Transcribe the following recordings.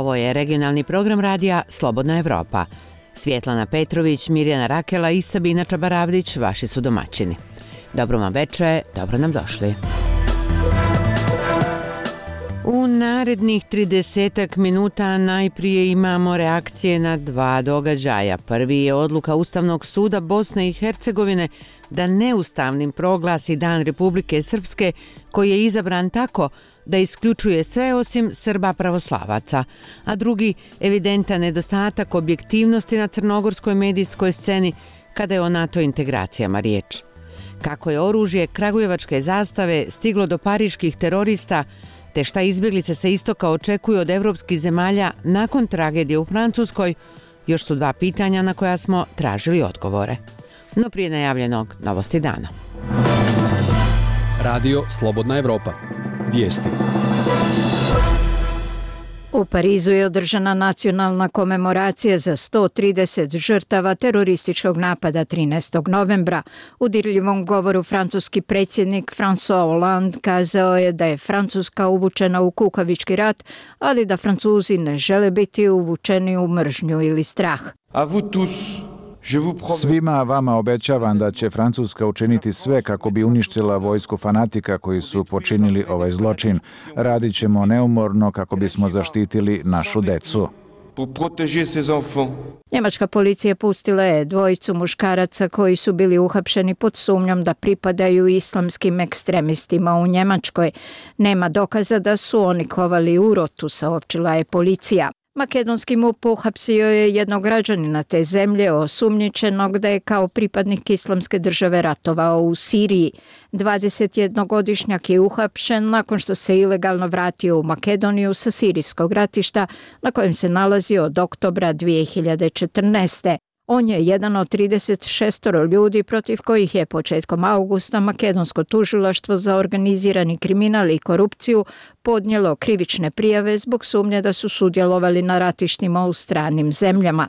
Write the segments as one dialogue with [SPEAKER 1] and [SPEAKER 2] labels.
[SPEAKER 1] Ovo je regionalni program radija Slobodna Evropa. Svjetlana Petrović, Mirjana Rakela i Sabina Čabaravdić vaši su domaćini. Dobro vam večer, dobro nam došli. U narednih 30 minuta najprije imamo reakcije na dva događaja. Prvi je odluka Ustavnog suda Bosne i Hercegovine da neustavnim proglasi Dan Republike Srpske, koji je izabran tako da isključuje sve osim Srba pravoslavaca, a drugi evidentan nedostatak objektivnosti na crnogorskoj medijskoj sceni kada je o NATO integracijama riječ. Kako je oružje kragujevačke zastave stiglo do pariških terorista, te šta izbjeglice sa istoka očekuju od evropskih zemalja nakon tragedije u Francuskoj, još su dva pitanja na koja smo tražili odgovore. No prije najavljenog novosti dana.
[SPEAKER 2] Radio Slobodna Evropa. Vijesti.
[SPEAKER 3] U Parizu je održana nacionalna komemoracija za 130 žrtava terorističkog napada 13. novembra. U dirljivom govoru francuski predsjednik François Hollande kazao je da je Francuska uvučena u kukavički rat, ali da Francuzi ne žele biti uvučeni u mržnju ili strah.
[SPEAKER 4] Svima vama obećavam da će Francuska učiniti sve kako bi uništila vojsku fanatika koji su počinili ovaj zločin. Radit ćemo neumorno kako bismo zaštitili našu decu.
[SPEAKER 3] Njemačka policija pustila je dvojicu muškaraca koji su bili uhapšeni pod sumnjom da pripadaju islamskim ekstremistima u Njemačkoj. Nema dokaza da su oni kovali urotu, saopćila je policija. Makedonski MUP uhapsio je jednog građanina te zemlje osumnjičenog da je kao pripadnik Islamske države ratovao u Siriji. 21-godišnjak je uhapšen nakon što se ilegalno vratio u Makedoniju sa sirijskog ratišta na kojem se nalazi od oktobra 2014. On je jedan od 36 ljudi protiv kojih je početkom augusta makedonsko tužilaštvo za organizirani kriminal i korupciju podnijelo krivične prijave zbog sumnje da su sudjelovali na ratištima u stranim zemljama.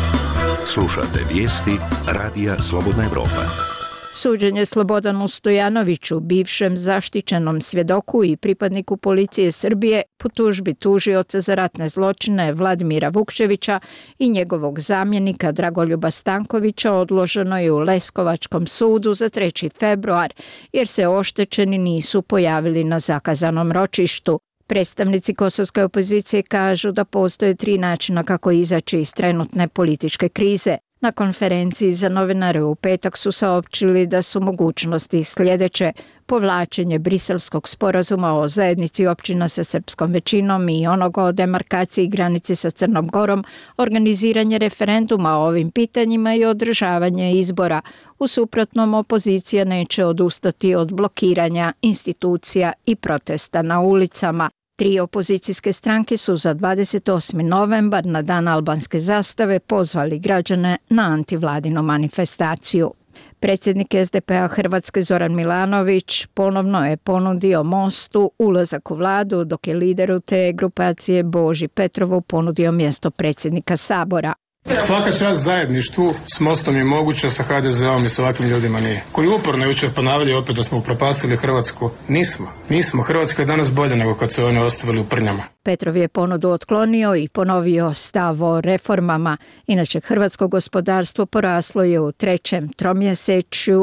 [SPEAKER 5] Slušate vijesti Radija Slobodna Evropa.
[SPEAKER 3] Suđenje Slobodanu Stojanoviću, bivšem zaštićenom svjedoku i pripadniku policije Srbije, po tužbi tužioca za ratne zločine Vladimira Vukčevića i njegovog zamjenika Dragoljuba Stankovića odloženo je u Leskovačkom sudu za 3. februar, jer se oštećeni nisu pojavili na zakazanom ročištu. Predstavnici kosovske opozicije kažu da postoje 3 načina kako izaći iz trenutne političke krize. Na konferenciji za novinare u petak su saopćili da su mogućnosti sljedeće: povlačenje Briselskog sporazuma o zajednici općina sa srpskom većinom i onoga o demarkaciji granice sa Crnom Gorom, organiziranje referenduma o ovim pitanjima i održavanje izbora. U suprotnom, opozicija neće odustati od blokiranja institucija i protesta na ulicama. 3 opozicijske stranke su za 28. novembar na dan albanske zastave pozvali građane na antivladinu manifestaciju. Predsjednik SDP-a Hrvatske Zoran Milanović ponovno je ponudio Mostu ulazak u vladu, dok je lideru te grupacije Boži Petrovu ponudio mjesto predsjednika Sabora.
[SPEAKER 6] Svaka čast zajedništvu s Mostom je moguća, sa HDZ-om i s ovakvim ljudima nije. Koji uporno jučer ponavljaju opet da smo upropastili Hrvatsku. Nismo. Hrvatska je danas bolja nego kad su oni ostavili u prnjama.
[SPEAKER 3] Petrov je ponudu otklonio i ponovio stav o reformama. Inače, hrvatsko gospodarstvo poraslo je u 3. tromjesečju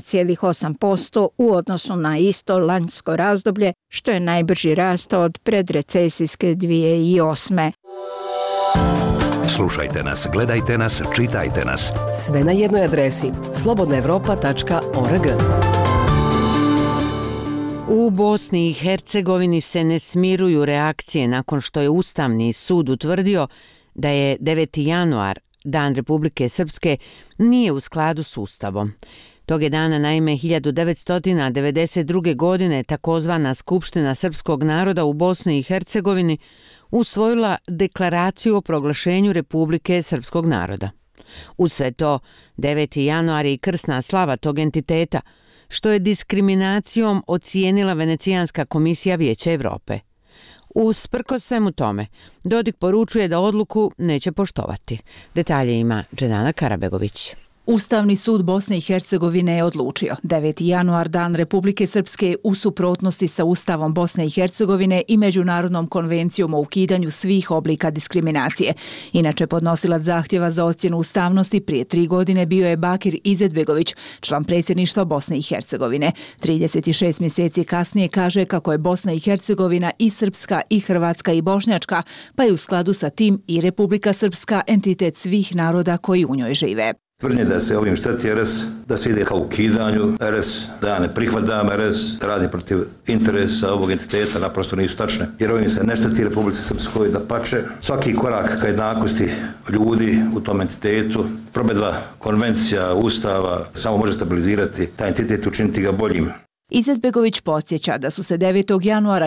[SPEAKER 3] 2,8% u odnosu na isto lanjsko razdoblje, što je najbrži rast od predrecesijske 2008.
[SPEAKER 5] Slušajte nas, gledajte nas, čitajte nas.
[SPEAKER 7] Sve na jednoj adresi slobodnaevropa.org.
[SPEAKER 1] U Bosni i Hercegovini se ne smiruju reakcije nakon što je Ustavni sud utvrdio da je 9. januar, Dan Republike Srpske, nije u skladu s Ustavom. Tog je dana, naime, 1992. godine takozvana Skupština srpskog naroda u Bosni i Hercegovini usvojila deklaraciju o proglašenju Republike srpskog naroda. Uz sve to, 9. januar je i krsna slava tog entiteta, što je diskriminacijom ocijenila Venecijanska komisija Vijeća Evrope. Usprkos svemu tome, Dodik poručuje da odluku neće poštovati. Detalje ima Dženana Karabegović.
[SPEAKER 8] Ustavni sud Bosne i Hercegovine je odlučio 9. januar, dan Republike Srpske, u suprotnosti sa Ustavom Bosne i Hercegovine i Međunarodnom konvencijom o ukidanju svih oblika diskriminacije. Inače, podnosilac zahtjeva za ocjenu ustavnosti prije 3 godine bio je Bakir Izetbegović, član predsjedništva Bosne i Hercegovine. 36 mjeseci kasnije kaže kako je Bosna i Hercegovina i srpska i hrvatska i bošnjačka, pa je u skladu sa tim i Republika Srpska entitet svih naroda koji u njoj žive.
[SPEAKER 9] Tvrdnje da se ovim šteti RS, da se ide ka ukidanju RS, da ja ne prihvatam RS, da radi protiv interesa ovog entiteta, naprosto nisu tačne. Jer ovim se ne šteti Republici Srpskoj, da pače. Svaki korak ka jednakosti ljudi u tom entitetu, provedba konvencija, ustava, samo može stabilizirati taj entitet i učiniti ga boljim.
[SPEAKER 8] Izetbegović podsjeća da su se 9. januara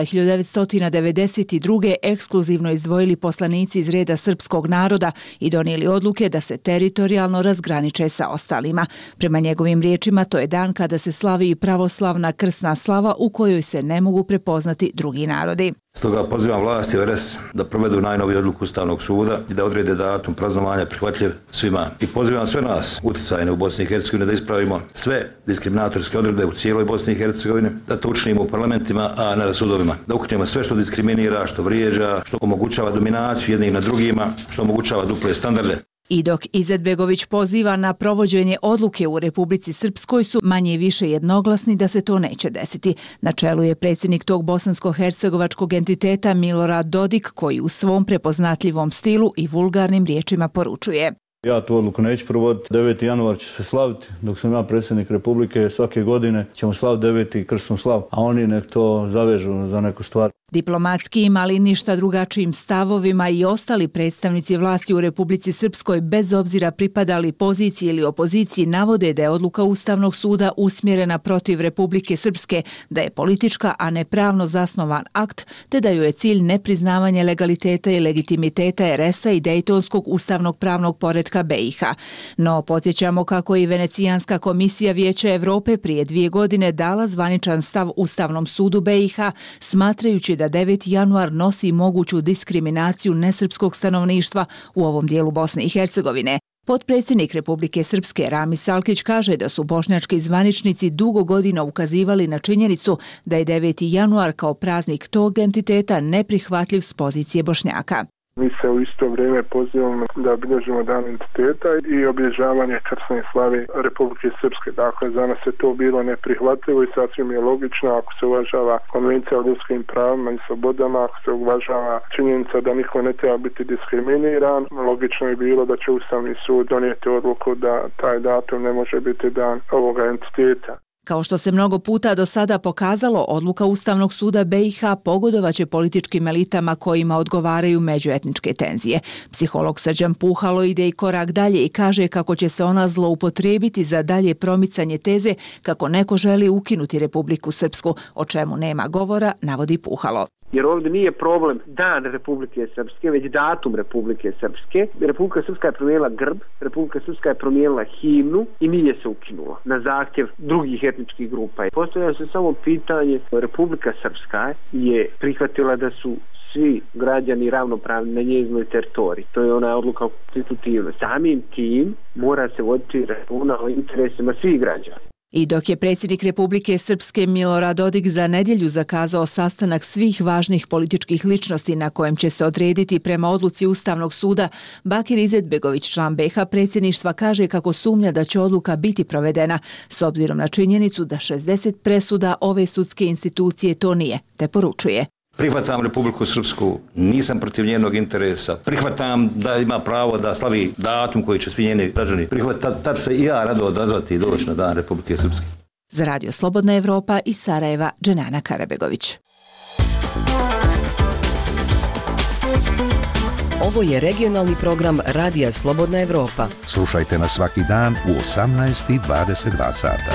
[SPEAKER 8] 1992. ekskluzivno izdvojili poslanici iz reda srpskog naroda i donijeli odluke da se teritorijalno razgraniče sa ostalima. Prema njegovim riječima, to je dan kada se slavi i pravoslavna krsna slava u kojoj se ne mogu prepoznati drugi narodi.
[SPEAKER 9] Stoga pozivam vlasti RS da provedu najnoviju odluku Ustavnog suda i da odrede datum praznovanja prihvatljiv svima. I pozivam sve nas, utjecajne u Bosni i Hercegovini, da ispravimo sve diskriminatorske odredbe u cijeloj Bosni i Hercegovini, da to učinimo u parlamentima, a ne na sudovima. Da uključimo sve što diskriminira, što vrijeđa, što omogućava dominaciju jednih na drugima, što omogućava duple standarde.
[SPEAKER 8] I dok Izetbegović poziva na provođenje odluke u Republici Srpskoj, su manje i više jednoglasni da se to neće desiti. Na čelu je predsjednik tog bosansko-hercegovačkog entiteta Milorad Dodik, koji u svom prepoznatljivom stilu i vulgarnim riječima poručuje:
[SPEAKER 10] Ja tu odluku neću provoditi. 9. januar će se slaviti. Dok sam ja predsjednik Republike, svake godine ćemo slaviti 9. krsnu slavu, a oni nek to zavežu za neku stvar.
[SPEAKER 8] Diplomatskim, ali ništa drugačijim stavovima i ostali predstavnici vlasti u Republici Srpskoj, bez obzira pripadali poziciji ili opoziciji, navode da je odluka Ustavnog suda usmjerena protiv Republike Srpske, da je politička, a ne pravno zasnovan akt, te da joj je cilj nepriznavanje legaliteta i legitimiteta RS-a i Dejtonskog ustavnog pravnog poretka BiH. No, podsjećamo kako i Venecijanska komisija Vijeća Europe prije 2 godine dala zvaničan stav Ustavnom sudu BiH, smatrajući da 9. januar nosi moguću diskriminaciju nesrpskog stanovništva u ovom dijelu Bosne i Hercegovine. Potpredsjednik Republike Srpske Ramis Salkić kaže da su bošnjački zvaničnici dugo godina ukazivali na činjenicu da je 9. januar kao praznik tog entiteta neprihvatljiv s pozicije Bošnjaka.
[SPEAKER 11] Mi se u isto vrijeme pozivamo da obilježimo dan entiteta i obilježavanje krsne slave Republike Srpske. Dakle, za nas je to bilo neprihvatljivo i sasvim je logično ako se uvažava konvencija o ljudskim pravima i slobodama, ako se uvažava činjenica da niko ne treba biti diskriminiran. Logično je bilo da će Ustavni sud donijeti odluku da taj datum ne može biti dan ovoga entiteta.
[SPEAKER 8] Kao što se mnogo puta do sada pokazalo, odluka Ustavnog suda BiH pogodovaće političkim elitama kojima odgovaraju međuetničke tenzije. Psiholog Srđan Puhalo ide i korak dalje i kaže kako će se ona zloupotrijebiti za dalje promicanje teze kako neko želi ukinuti Republiku Srpsku, o čemu nema govora, navodi Puhalo.
[SPEAKER 12] Jer ovdje nije problem dan Republike Srpske, već datum Republike Srpske. Republika Srpska je promijenila grb, Republika Srpska je promijenila himnu i nije se ukinula na zahtjev drugih etničkih grupa. Postavlja se samo pitanje, Republika Srpska je prihvatila da su svi građani ravnopravni na njezinoj teritoriji. To je ona odluka konstitutivna. Samim tim mora se voditi računa o interesima svih građana.
[SPEAKER 8] I dok je predsjednik Republike Srpske Milorad Dodik za nedjelju zakazao sastanak svih važnih političkih ličnosti na kojem će se odrediti prema odluci Ustavnog suda, Bakir Izetbegović, član BiH predsjedništva, kaže kako sumnja da će odluka biti provedena s obzirom na činjenicu da 60 presuda ove sudske institucije to nije, te poručuje:
[SPEAKER 9] Prihvatam Republiku Srpsku, nisam protiv njenog interesa. Prihvatam da ima pravo da slavi datum koji će svi njeni građani prihvatati. Tad ću se i ja rado odazvati i doći na dan Republike Srpske.
[SPEAKER 8] Za Radio Slobodna Evropa iz Sarajeva, Dženana Karabegović.
[SPEAKER 7] Ovo je regionalni program Radija Slobodna Evropa.
[SPEAKER 5] Slušajte nas svaki dan u 18:22 sata.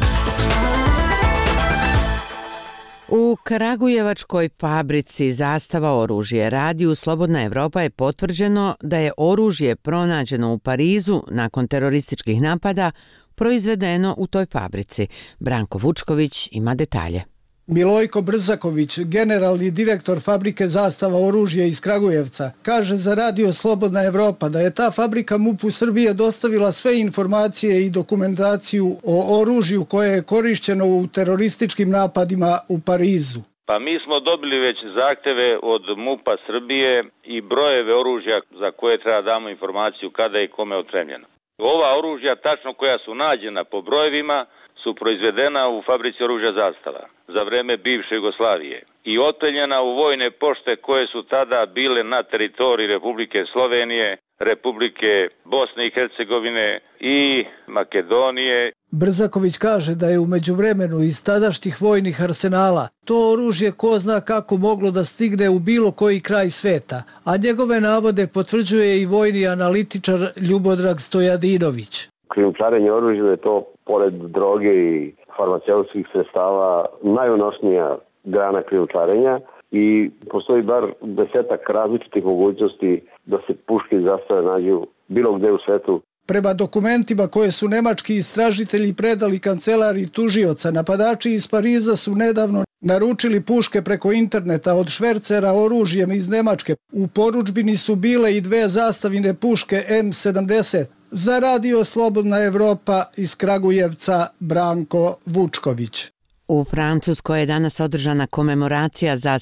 [SPEAKER 1] U Karagujevačkoj fabrici Zastava oružje Radiju Slobodna Evropa je potvrđeno da je oružje pronađeno u Parizu nakon terorističkih napada proizvedeno u toj fabrici. Branko Vučković ima detalje.
[SPEAKER 13] Milojko Brzaković, generalni direktor fabrike Zastava oružja iz Kragujevca, kaže za Radio Slobodna Evropa da je ta fabrika MUP-u Srbije dostavila sve informacije i dokumentaciju o oružju koje je korišćeno u terorističkim napadima u Parizu.
[SPEAKER 14] Pa mi smo dobili već zahteve od MUP-a Srbije i brojeve oružja za koje treba damo informaciju kada je i kome otremljeno. Ova oružja, tačno koja su nađena po brojevima, su proizvedena u fabrici oružja Zastava za vreme bivše Jugoslavije i otpeljena u vojne pošte koje su tada bile na teritoriji Republike Slovenije, Republike Bosne i Hercegovine i Makedonije.
[SPEAKER 13] Brzaković kaže da je u međuvremenu iz tadašnjih vojnih arsenala to oružje ko zna kako moglo da stigne u bilo koji kraj sveta, a njegove navode potvrđuje i vojni analitičar Ljubodrag Stojadinović.
[SPEAKER 15] Krijumčarenje oružja je to, pored droge i farmaceutskih sredstava, najunosnija grana krijumčarenja i postoji bar 10 različitih mogućnosti da se puške i zastave nađu bilo gde u svetu.
[SPEAKER 13] Prema dokumentima koje su nemački istražitelji predali kancelariji tužioca, napadači iz Pariza su nedavno naručili puške preko interneta od švercera oružjem iz Nemačke. U porudžbini su bile i 2 zastavine puške M70. Za Radio Slobodna Evropa iz Kragujevca Branko Vučković.
[SPEAKER 1] U Francuskoj je danas održana komemoracija za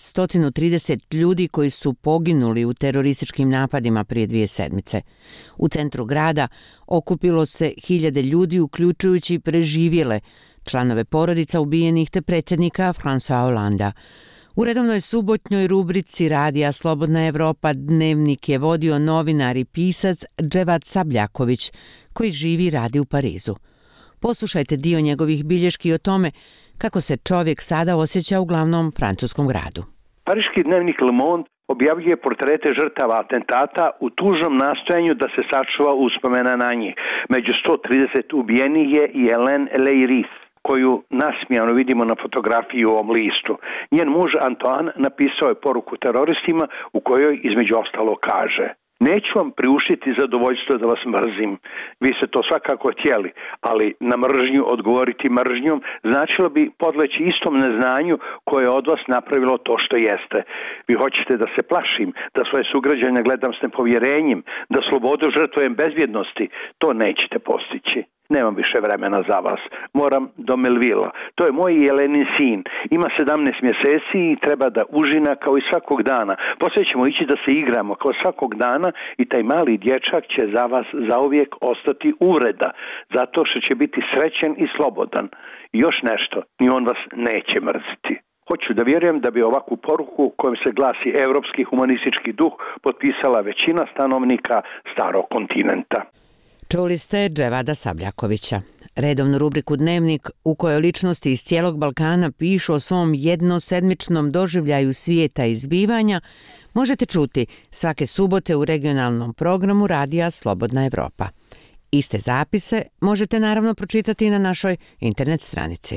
[SPEAKER 1] 130 ljudi koji su poginuli u terorističkim napadima prije 2 sedmice. U centru grada okupilo se 1000 ljudi, uključujući preživjele, članove porodica ubijenih te predsjednika François Hollanda. U redovnoj subotnjoj rubrici Radija Slobodna Evropa dnevnik je vodio novinar i pisac Dževad Sabljaković, koji živi i radi u Parizu. Poslušajte dio njegovih bilješki o tome kako se čovjek sada osjeća u glavnom francuskom gradu.
[SPEAKER 16] Pariški dnevnik Le Monde objavljuje portrete žrtava atentata u tužnom nastojanju da se sačuva uspomena na njih. Među 130 ubijenih je i Hélène Leiris, koju nasmijano vidimo na fotografiji u ovom listu. Njen muž Antoine napisao je poruku teroristima u kojoj između ostalo kaže: neću vam priuštiti zadovoljstvo da vas mrzim. Vi ste to svakako htjeli, ali na mržnju odgovoriti mržnjom značilo bi podleći istom neznanju koje je od vas napravilo to što jeste. Vi hoćete da se plašim, da svoje sugrađane gledam s nepovjerenjem, da slobodu žrtvujem bezbjednosti. To nećete postići. Nemam više vremena za vas. Moram do Melvilla. To je moj Jelenin sin. Ima 17 mjeseci i treba da užina kao i svakog dana. Poslije ćemo ići da se igramo kao svakog dana i taj mali dječak će za vas zauvijek ostati uvreda. Zato što će biti srećen i slobodan. I još nešto, ni on vas neće mrziti. Hoću da vjerujem da bi ovakvu poruku kojom se glasi europski humanistički duh potpisala većina stanovnika starog kontinenta.
[SPEAKER 1] Čuli ste Dževada Sabljakovića. Redovnu rubriku Dnevnik u kojoj ličnosti iz cijelog Balkana pišu o svom jednosedmičnom doživljaju svijeta i zbivanja možete čuti svake subote u regionalnom programu Radija Slobodna Evropa. Iste zapise možete naravno pročitati i na našoj internet stranici.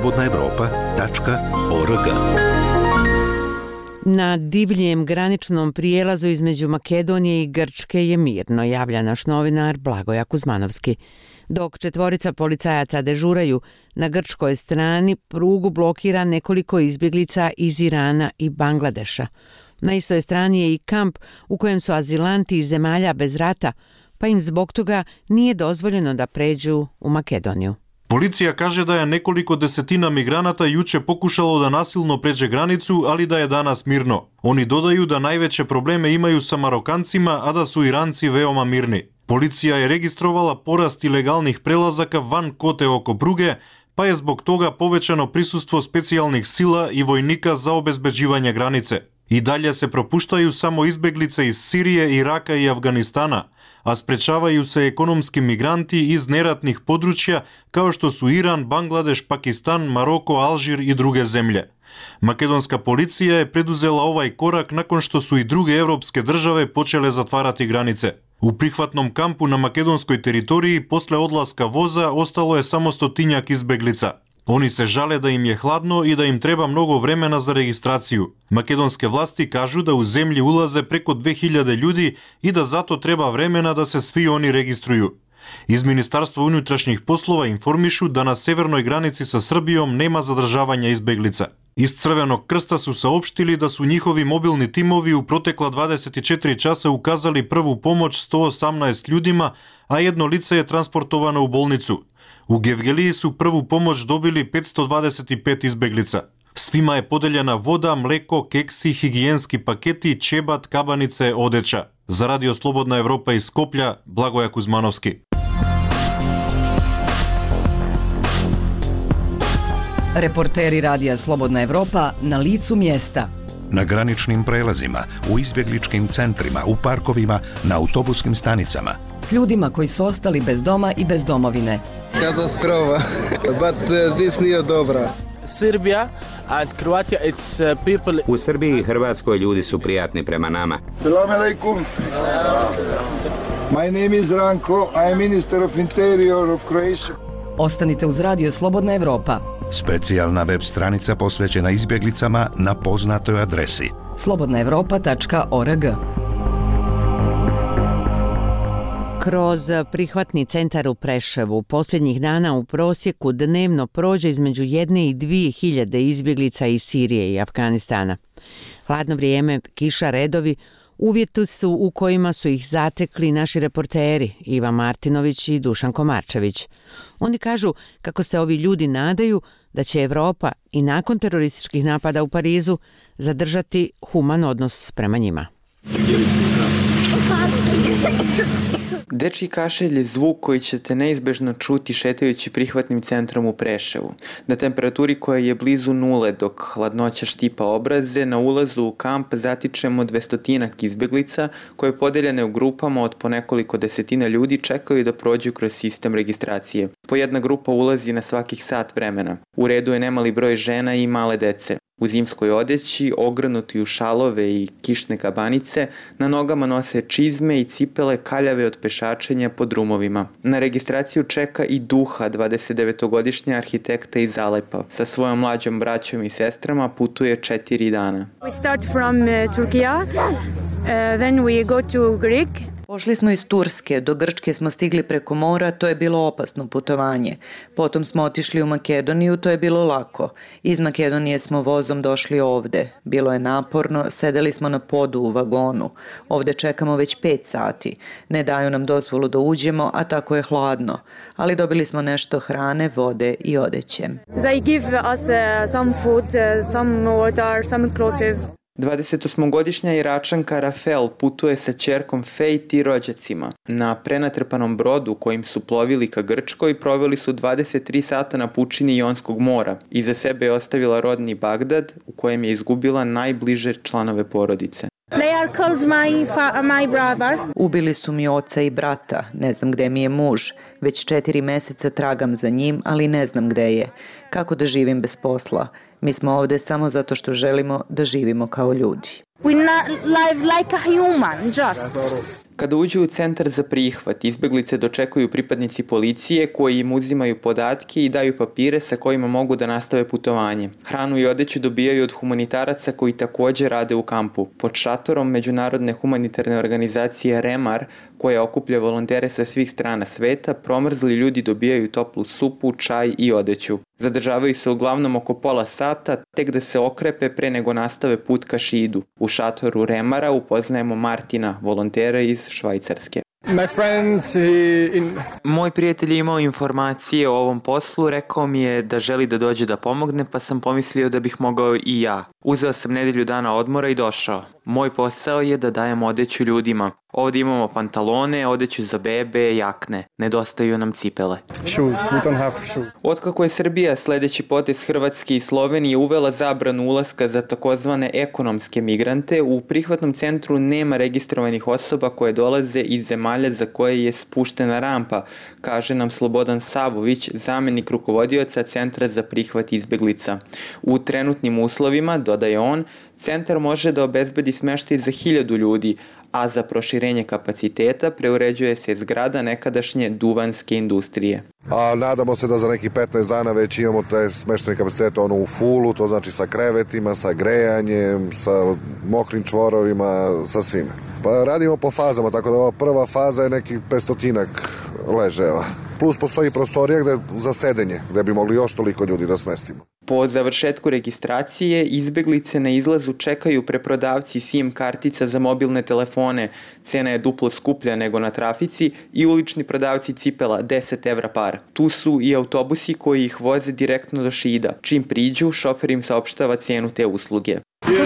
[SPEAKER 5] slobodnaevropa.org.
[SPEAKER 1] Na divljem graničnom prijelazu između Makedonije i Grčke je mirno, javlja naš novinar Blagoja Kuzmanovski. Dok 4 policajaca dežuraju, na grčkoj strani prugu blokira nekoliko izbjeglica iz Irana i Bangladeša. Na istoj strani je i kamp u kojem su azilanti iz zemalja bez rata, pa im zbog toga nije dozvoljeno da pređu u Makedoniju.
[SPEAKER 17] Policija kaže da je nekoliko desetina migranata juče pokušalo da nasilno pređe granicu, ali da je danas mirno. Oni dodaju da najveće probleme imaju sa Marokancima, a da su Iranci veoma mirni. Policija je registrovala porast ilegalnih prelazaka van kote oko pruge, pa je zbog toga povećano prisustvo specijalnih sila i vojnika za obezbeđivanje granice. I dalje se propuštaju samo izbjeglice iz Sirije, Iraka i Afganistana, a sprečavaju se ekonomski migranti iz neratnih područja kao što su Iran, Bangladeš, Pakistan, Maroko, Alžir i druge zemlje. Makedonska policija je preduzela ovaj korak nakon što su i druge evropske države počele zatvarati granice. U prihvatnom kampu na makedonskoj teritoriji posle odlaska voza ostalo je samo 100-tinjak izbeglica. Oni se žale da im je hladno i da im treba mnogo vremena za registraciju. Makedonske vlasti kažu da u zemlji ulaze preko 2000 ljudi i da zato treba vremena da se svi oni registruju. Iz Ministarstva unutrašnjih poslova informišu da na severnoj granici sa Srbijom nema zadržavanja izbeglica. Iz Crvenog krsta su saopštili da su njihovi mobilni timovi u protekla 24 časa ukazali prvu pomoć 118 ljudima, a jedno lice je transportovano u bolnicu. U Gevgeliji su prvu pomoć dobili 525 izbeglica. Svima je podeljena voda, mleko, keksi, higijenski paketi, ćebat, kabanice, odeća. Za Radio Slobodna Evropa iz Skoplja, Blagoja Kuzmanovski.
[SPEAKER 7] Reporteri Radija Slobodna Evropa na licu mjesta.
[SPEAKER 5] Na graničnim prelazima, u izbjegličkim centrima, u parkovima, na autobuskim stanicama.
[SPEAKER 7] S ljudima koji su ostali bez doma i bez domovine.
[SPEAKER 18] Katastrofa, but this nije dobra.
[SPEAKER 19] Serbia and Croatia, it's people.
[SPEAKER 20] U Srbiji i Hrvatskoj ljudi su prijatni prema nama.
[SPEAKER 21] Selam alaikum. My name is Ranko, I am Minister of Interior of Croatia.
[SPEAKER 7] Ostanite uz Radio Slobodna Evropa.
[SPEAKER 5] Specijalna web stranica posvećena izbjeglicama na poznatoj adresi
[SPEAKER 7] slobodnaevropa.org.
[SPEAKER 1] Kroz prihvatni centar u Preševu posljednjih dana u prosjeku dnevno prođe između 1 i 2 hiljade izbjeglica iz Sirije i Afganistana. Hladno vrijeme, kiša, redovi, uvjeti su u kojima su ih zatekli naši reporteri Iva Martinović i Dušan Komarčević. Oni kažu kako se ovi ljudi nadaju da će Evropa i nakon terorističkih napada u Parizu zadržati human odnos prema njima.
[SPEAKER 22] Dečji kašelj je zvuk koji ćete neizbežno čuti šetajući prihvatnim centrom u Preševu. Na temperaturi koja je blizu nule dok hladnoća štipa obraze, na ulazu u kamp zatičemo 200 izbjeglica koje podeljene u grupama od po nekoliko desetina ljudi čekaju da prođu kroz sistem registracije. Po jedna grupa ulazi na svakih sat vremena. U redu je nemali broj žena i male dece. U zimskoj odeći, ogrnuti u šalove i kišne kabanice, na nogama nose čizme i cipele kaljave od pešačenja po drumovima. Na registraciju čeka i Duha, 29-godišnja arhitekta iz Alepa. Sa svojom mlađom braćom i sestrama putuje 4 dana.
[SPEAKER 23] We start from Turkey, then we go to Greek.
[SPEAKER 24] Pošli smo iz Turske, do Grčke smo stigli preko mora, to je bilo opasno putovanje. Potom smo otišli u Makedoniju, to je bilo lako. Iz Makedonije smo vozom došli ovde. Bilo je naporno, sedeli smo na podu u vagonu. Ovde čekamo već 5 sati. Ne daju nam dozvolu da uđemo, a tako je hladno. Ali dobili smo nešto hrane, vode i odeće.
[SPEAKER 23] They give us some food, some water, some clothes.
[SPEAKER 22] 28-godišnja Iračanka Rafael putuje sa ćerkom Fejt i rođacima. Na prenatrpanom brodu kojim su plovili ka Grčkoj proveli su 23 sata na pučini Jonskog mora. Iza sebe je ostavila rodni Bagdad u kojem je izgubila najbliže članove porodice.
[SPEAKER 23] They are called my brother.
[SPEAKER 24] Ubili su mi oca i brata, ne znam gde mi je muž. Već 4 meseca tragam za njim, ali ne znam gde je. Kako da živim bez posla? Mi smo ovde samo zato što želimo da živimo kao ljudi.
[SPEAKER 23] We live like a human, just.
[SPEAKER 22] Kada uđu u centar za prihvat, izbjeglice dočekuju pripadnici policije koji im uzimaju podatke i daju papire sa kojima mogu da nastave putovanje. Hranu i odeću dobijaju od humanitaraca koji također rade u kampu. Pod šatorom međunarodne humanitarne organizacije Remar, koja okuplja volontere sa svih strana sveta, promrzli ljudi dobijaju toplu supu, čaj i odeću. Zadržavaju se uglavnom oko pola sata, tek da se okrepe pre nego nastave put ka Šidu. U šatoru Remara upoznajemo Martina, volontera iz Švajcarske. Moj prijatelj je imao informacije o ovom poslu, rekao mi je da želi da dođe da pomogne, pa sam pomislio da bih mogao i ja. Uzeo sam nedelju dana odmora i došao. Moj posao je da dajem odeću ljudima. Ovdje imamo pantalone, odeću za bebe, jakne. Nedostaju nam cipele. Otkako je Srbija sledeći potez Hrvatske i Slovenije uvela zabranu ulaska za takozvane ekonomske migrante, u prihvatnom centru nema registrovanih osoba koje dolaze iz zemalja za koje je spuštena rampa, kaže nam Slobodan Savović, zamenik rukovodioca Centra za prihvat izbeglica. U trenutnim uslovima, dodaje on, centar može da obezbedi smeštaj za 1000 ljudi, a za proširenje kapaciteta preuređuje se zgrada nekadašnje duvanske industrije.
[SPEAKER 25] A nadamo se da za nekih 15 dana već imamo te smeštene kapacitete u fullu, to znači sa krevetima, sa grejanjem, sa mokrim čvorovima, sa svime. Pa radimo po fazama, tako da ova prva faza je nekih 500 leževa. Plus postoji prostorija za sedenje, gde bi mogli još toliko ljudi da smestimo.
[SPEAKER 22] Po završetku registracije, izbeglice na izlazu čekaju preprodavci SIM kartica za mobilne telefone, cena je duplo skuplja nego na trafici, i ulični prodavci cipela 10 evra par. Tu su i autobusi koji ih voze direktno do Šida. Čim priđu, šofer im saopštava cenu te usluge.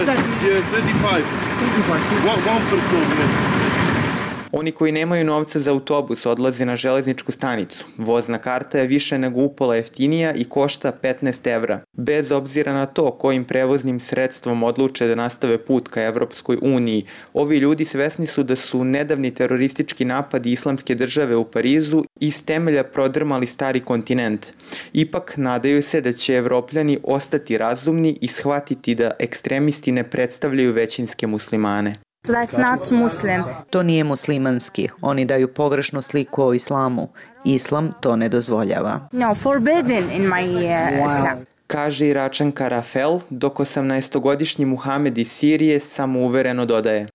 [SPEAKER 22] Oni koji nemaju novca za autobus odlaze na železničku stanicu. Vozna karta je više nego upola jeftinija i košta 15 evra. Bez obzira na to kojim prevoznim sredstvom odluče da nastave put ka Evropskoj uniji, ovi ljudi svesni su da su nedavni teroristički napadi Islamske države u Parizu iz temelja prodrmali stari kontinent. Ipak nadaju se da će Evropljani ostati razumni i shvatiti da ekstremisti ne predstavljaju većinske muslimane.
[SPEAKER 24] To nije muslimanski. Oni daju pogrešnu sliku o islamu. Islam to ne dozvoljava.
[SPEAKER 22] Kaže Iračanka Rafel, dok 18-godišnji Muhamed iz Sirije samouvereno dodaje.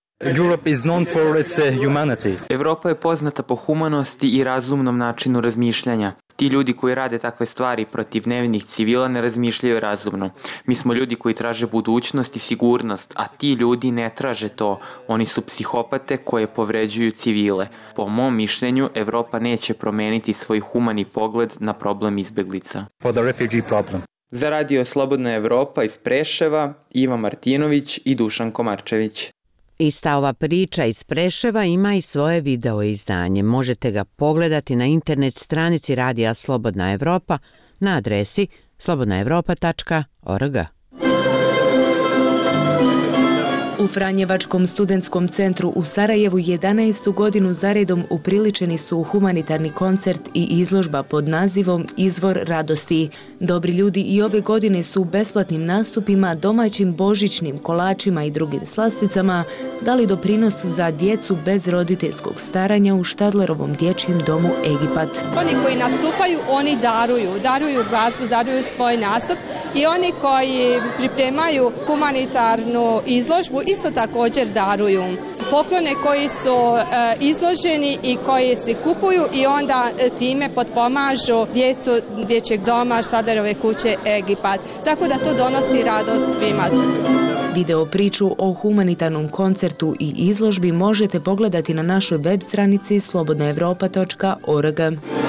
[SPEAKER 22] Evropa je poznata po humanosti i razumnom načinu razmišljanja. Ti ljudi koji rade takve stvari protiv nevinih civila ne razmišljaju razumno. Mi smo ljudi koji traže budućnost i sigurnost, a ti ljudi ne traže to. Oni su psihopate koje povređuju civile. Po mom mišljenju, Evropa neće promeniti svoj humani pogled na problem izbeglica. Za Radio Slobodna Evropa iz Preševa, Iva Martinović i Dušan Komarčević.
[SPEAKER 1] Ista ova priča iz Preševa ima i svoje video izdanje. Možete ga pogledati na internet stranici Radija Slobodna Evropa na adresi slobodnaevropa.org.
[SPEAKER 2] U Franjevačkom studentskom centru u Sarajevu 11. godinu zaredom upriličeni su humanitarni koncert i izložba pod nazivom Izvor radosti. Dobri ljudi i ove godine su besplatnim nastupima, domaćim božićnim kolačima i drugim slasticama dali doprinos za djecu bez roditeljskog staranja u Štadlerovom dječjem domu Egipat.
[SPEAKER 3] Oni koji nastupaju, oni daruju glazbu, daruju svoj nastup, i oni koji pripremaju humanitarnu izložbu isto također daruju poklone koji su izloženi i koji se kupuju, i onda time potpomažu djecu dječjeg doma Štadlerove kuće Egipat. Tako da to donosi radost svima.
[SPEAKER 2] Video priču o humanitarnom koncertu i izložbi možete pogledati na našoj web stranici slobodnaevropa.org.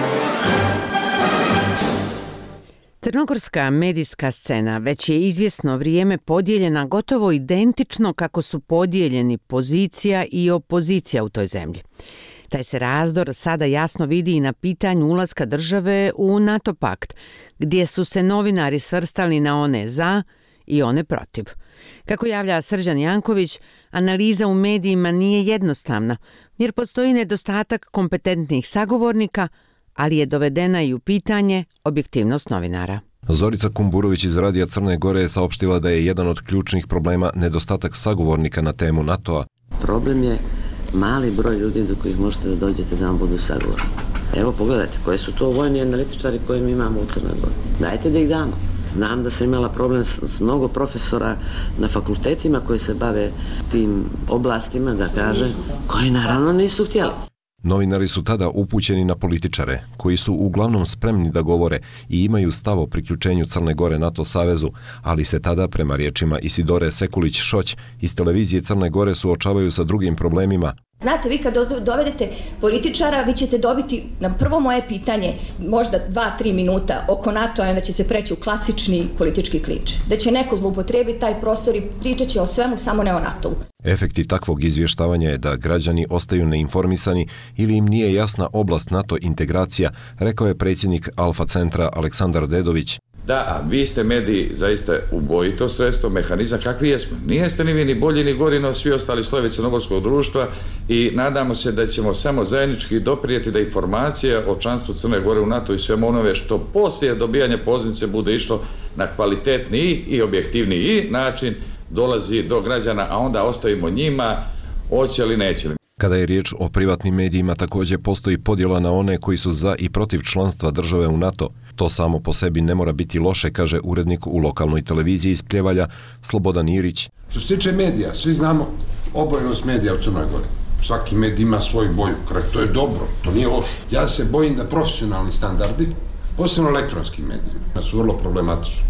[SPEAKER 1] Crnogorska medijska scena već je izvjesno vrijeme podijeljena gotovo identično kako su podijeljeni pozicija i opozicija u toj zemlji. Taj se razdor sada jasno vidi i na pitanju ulaska države u NATO pakt, gdje su se novinari svrstali na one za i one protiv. Kako javlja Srđan Janković, analiza u medijima nije jednostavna, jer postoji nedostatak kompetentnih sagovornika, ali je dovedena i u pitanje objektivnost novinara.
[SPEAKER 4] Zorica Kumburović iz Radija Crne Gore je saopštila da je jedan od ključnih problema nedostatak sagovornika na temu NATO-a.
[SPEAKER 6] Problem je mali broj ljudi do kojih možete da dođete da vam budu sagovorni. Evo pogledajte, koji su to vojni analitičari koje mi imamo u Crnoj Gori. Dajte da ih damo. Znam da sam imala problem s mnogo profesora na fakultetima koji se bave tim oblastima, da kažem, koji naravno nisu htjeli.
[SPEAKER 4] Novinari su tada upućeni na političare, koji su uglavnom spremni da govore i imaju stav o priključenju Crne Gore NATO savezu, ali se tada, prema riječima Isidore Sekulić-Šoć, iz televizije Crne Gore suočavaju sa drugim problemima.
[SPEAKER 10] Znate, vi kad dovedete političara, vi ćete dobiti na prvo moje pitanje možda 2-3 minuta oko NATO-a, onda će se preći u klasični politički klič. Da će neko zloupotrijebiti taj prostor i pričat će o svemu, samo ne o NATO-u.
[SPEAKER 4] Efekti takvog izvještavanja je da građani ostaju neinformisani ili im nije jasna oblast NATO integracija, rekao je predsjednik Alfa centra Aleksandar Dedović.
[SPEAKER 26] Da, vi ste mediji zaista ubojito sredstvo, mehanizam, kakvi jesmo. Nijeste ni vi ni bolji ni gori no svi ostali slojevi crnogorskog društva, i nadamo se da ćemo samo zajednički doprijeti da informacija o članstvu Crne Gore u NATO i svemu onome što poslije dobijanja pozicije bude išlo na kvalitetniji i objektivniji način dolazi do građana, a onda ostavimo njima hoće li neće li.
[SPEAKER 4] Kada je riječ o privatnim medijima, također postoji podjela na one koji su za i protiv članstva države u NATO. To samo po sebi ne mora biti loše, kaže urednik u lokalnoj televiziji iz Pljevalja Slobodan Irić.
[SPEAKER 27] Što se tiče medija, svi znamo obojenost medija u Crnoj Gori. Svaki medij ima svoju boju. To je dobro, to nije loše. Ja se bojim da profesionalni standardi, posebno elektronski mediji, su vrlo problematični.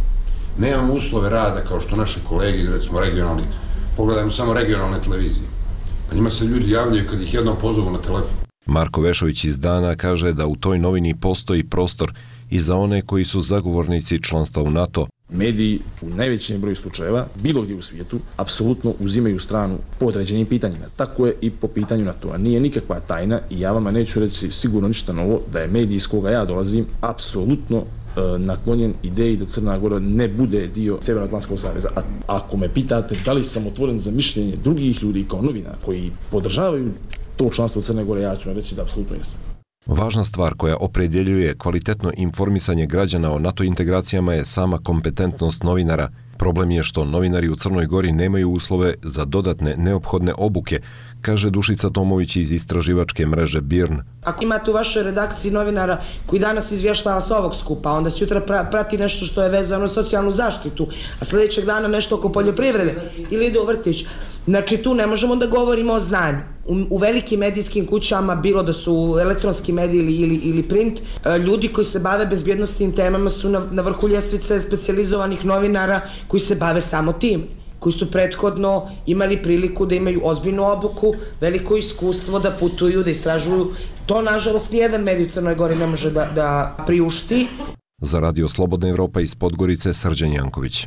[SPEAKER 27] Nemamo uslove rada kao što naši kolegi, recimo regionalni, pogledajmo samo regionalne televizije. Pa njima se ljudi javljaju kad ih jednom pozovu na telefon.
[SPEAKER 4] Marko Vešović iz Dana kaže da u toj novini postoji prostor i za one koji su zagovornici članstva u NATO.
[SPEAKER 8] Mediji u najvećem broju slučajeva, bilo gdje u svijetu, apsolutno uzimaju stranu po određenim pitanjima. Tako je i po pitanju NATO-a. Nije nikakva tajna i ja vama neću reći sigurno ništa novo da je medij iz koga ja dolazim apsolutno naklonjen ideji da Crna Gora ne bude dio Sjevernoatlantskog saveza. A ako me pitate da li sam otvoren za mišljenje drugih ljudi kao novinar koji podržavaju to članstvo Crne Gore, ja ću vam reći da apsolutno jesam.
[SPEAKER 4] Važna stvar koja opredjeljuje kvalitetno informisanje građana o NATO integracijama je sama kompetentnost novinara. Problem je što novinari u Crnoj Gori nemaju uslove za dodatne neophodne obuke, kaže Dušica Tomović iz istraživačke mreže BIRN.
[SPEAKER 9] Ako imate u vašoj redakciji novinara koji danas izvještava s ovog skupa, onda sutra prati nešto što je vezano za socijalnu zaštitu, a sljedećeg dana nešto oko poljoprivrede ili ide u vrtić. Znači tu ne možemo da govorimo o znanju. U velikim medijskim kućama, bilo da su elektronski mediji ili print, ljudi koji se bave bezbjednostnim temama su na vrhu ljestvice specijalizovanih novinara koji se bave samo tim, koji su prethodno imali priliku da imaju ozbiljnu obuku, veliko iskustvo da putuju, da istražuju. To, nažalost, nijedan medij u Crnoj Gori ne može da priušti.
[SPEAKER 4] Za Radio Slobodna Evropa iz Podgorice, Srđan Janković.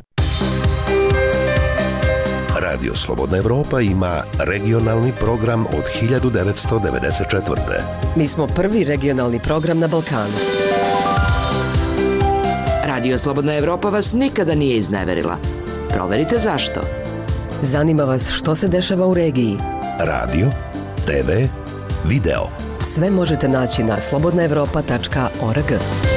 [SPEAKER 5] Radio Slobodna Evropa ima regionalni program od 1994.
[SPEAKER 7] Mi smo prvi regionalni program na Balkanu.
[SPEAKER 11] Radio Slobodna Evropa vas nikada nije izneverila. Proverite zašto.
[SPEAKER 7] Zanima vas što se dešava u regiji.
[SPEAKER 5] Radio, TV, video.
[SPEAKER 7] Sve možete naći na slobodnaevropa.org.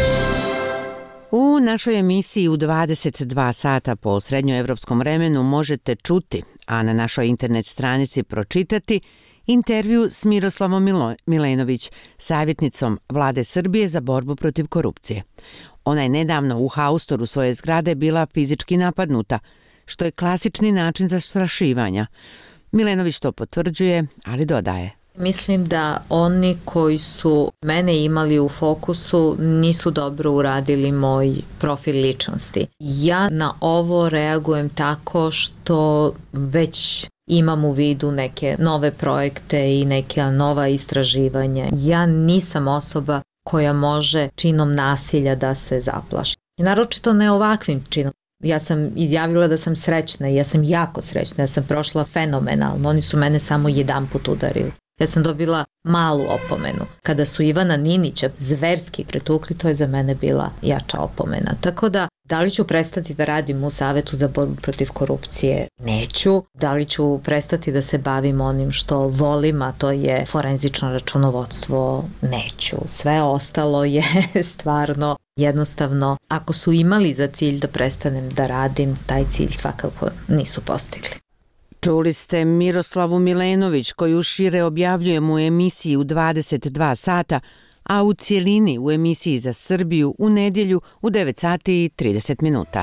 [SPEAKER 1] U našoj emisiji u 22 sata po srednjoevropskom vremenu možete čuti, a na našoj internet stranici pročitati, intervju s Miroslavom Milenović, savjetnicom Vlade Srbije za borbu protiv korupcije. Ona je nedavno u haustoru svoje zgrade bila fizički napadnuta, što je klasični način zastrašivanja. Milenović to potvrđuje, ali dodaje.
[SPEAKER 12] Mislim da oni koji su mene imali u fokusu nisu dobro uradili moj profil ličnosti. Ja na ovo reagujem tako što već imam u vidu neke nove projekte i neka nova istraživanja. Ja nisam osoba koja može činom nasilja da se zaplaši. Naročito ne ovakvim činom. Ja sam izjavila da sam srećna i ja sam jako srećna. Ja sam prošla fenomenalno. Oni su mene samo jedanput udarili. Ja sam dobila malu opomenu. Kada su Ivana Ninića zverski pretukli, to je za mene bila jača opomena. Tako da li ću prestati da radim u Savetu za borbu protiv korupcije? Neću. Da li ću prestati da se bavim onim što volim, a to je forenzično računovodstvo? Neću. Sve ostalo je stvarno jednostavno. Ako su imali za cilj da prestanem da radim, taj cilj svakako nisu postigli.
[SPEAKER 1] Čuli ste Miroslavu Milenović, koju šire objavljujemo u emisiji u 22 sata, a u cijelini u emisiji za Srbiju u nedjelju u 9 sati i 30 minuta.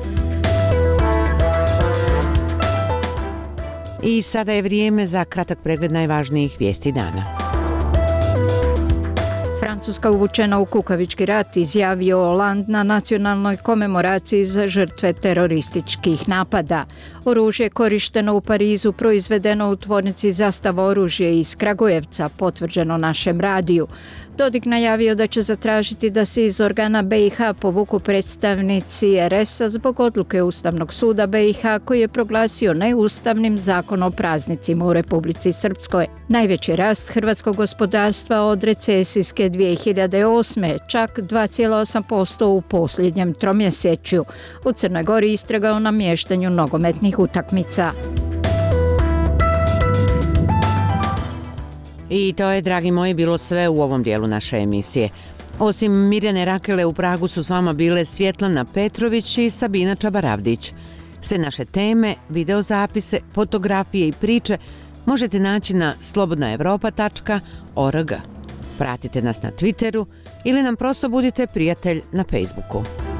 [SPEAKER 1] I sada je vrijeme za kratak pregled najvažnijih vijesti dana.
[SPEAKER 13] Francuska uvučena u kukavički rat, izjavio Hollande na nacionalnoj komemoraciji za žrtve terorističkih napada. Oružje korišteno u Parizu proizvedeno u tvornici Zastava oružje iz Kragujevca, potvrđeno našem radiju. Dodik najavio da će zatražiti da se iz organa BiH povuku predstavnici RS-a zbog odluke Ustavnog suda BiH koji je proglasio neustavnim zakon o praznicima u Republici Srpskoj. Najveći rast hrvatskog gospodarstva od recesijske 2008. čak 2,8% u posljednjem tromjesečju. U Crnoj Gori istraga o namještanju nogometnih utakmica.
[SPEAKER 1] I to je, dragi moji, bilo sve u ovom dijelu naše emisije. Osim Mirjane Rakele, u Pragu su s vama bile Svjetlana Petrović i Sabina Čabaravdić. Sve naše teme, videozapise, fotografije i priče možete naći na slobodnaevropa.org. Pratite nas na Twitteru ili nam prosto budite prijatelj na Facebooku.